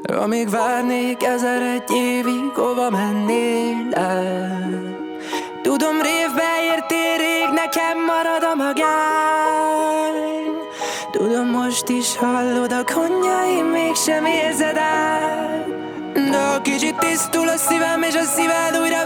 Amíg várnék 1001 évig, hova mennél el? Tudom, révbe értél rég, nekem marad a magány. Tudom, most is hallod a konnyaim, mégsem érzed el. De ha kicsit tisztul a szívem, és a szíved újra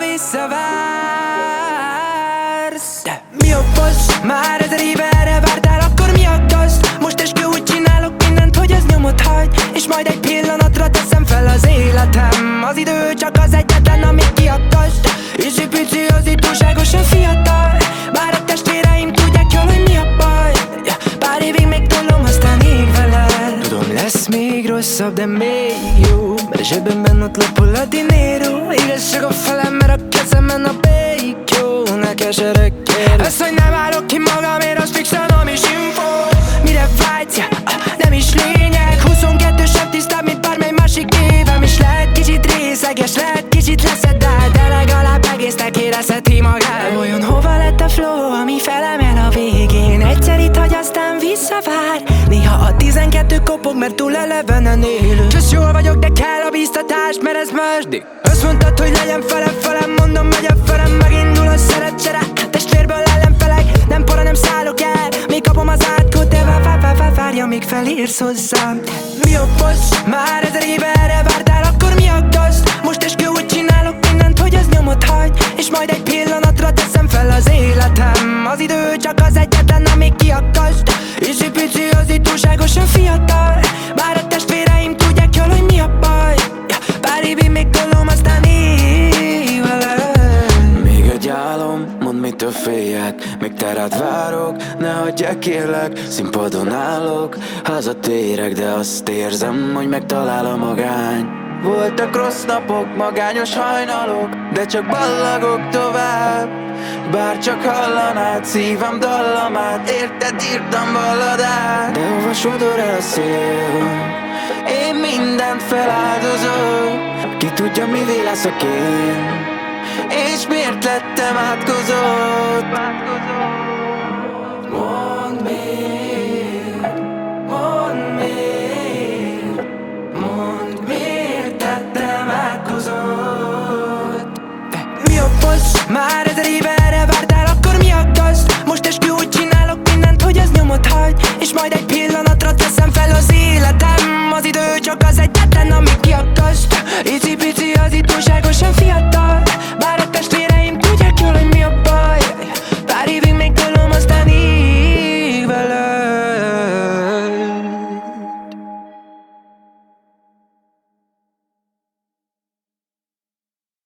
visszavársz. De mi a fasz? Már 1000 éve erre vártál, akkor mi aggaszt? Most eskü, úgy csinálok mindent, hogy az nyomot hagy, és majd egy pillanatra teszem fel az életem. Az idő csak az egyetlen, ami kiakaszt. Icipici, az itt túlságosan fiatal. Bár a testvéreim tudják jól, hogy mi a baj. Pár évig még tolom, aztán ég veled. Tudom, lesz még rosszabb, de még jó, mert a zsebemben ott lapul a dinero. Igazság a felem, mert a kezemen a békjó. Ne keseregél. Ezt, hogy nem állok ki magamért, az fixen, ami is info. Mire vágysz? Nem is lényeg. 22 sem tisztább, mint bármely másik évem. És lehet kicsit részeges, lehet kicsit leszedel, de legalább egésznek érezheti magát. Olyan hova lett a flow, ami felemel a végén? Egyszer itt hagy, aztán visszavár. Néha a 12 kopog, mert túl elevenen élő. Csak jól vagyok, de kell a bíztatás, mert ez második. Azt mondtad, hogy legyen felem, mondom, megy a felem. Megindul a szerecsere, testvérből ellenfelek. Nem para, nem szállok el, még kapom az átkot. De várja, míg felírsz hozzám. Mi a fasz? Már 1000 éve erre vártál, akkor mi aggaszt? Most eskü, úgy csinálok mindent, hogy az nyomot hagy, és majd egy pillanatra teszem fel az életem. Az idő csak az egyetlen, ami kiakaszt. Icipici, az itt túlságosan fiatal. Bár a testvéreim tudják jól, hogy mi a baj. Pár évig még tolom, aztán ég veled. Még egy álom, mondd, mitől féljek. Még te rád várok, ne hagyják kérlek. Színpadon állok, hazatérek, de azt érzem, hogy megtalál a magány. Voltak rossz napok, magányos hajnalok, de csak ballagok tovább. Bár csak hallanád szívem dallamát, érted, írtam balladát. De hova sodor el a szél? Én mindent feláldozok. Ki tudja, mivé leszek én, és miért lettem átkozott? Mondd miért, mondd miért, mondd miért tettem átkozott. Mi a fasz? Már 1000 éve erre vártál, akkor mi aggaszt? Most eskü, úgy csinálok mindent, hogy az nyomot hagy, és majd egy pillanatra teszem fel az életem. Az idő csak az egyetlen, ami kiakaszt. Icipici, az itt túlságosan fiatal. Bár a test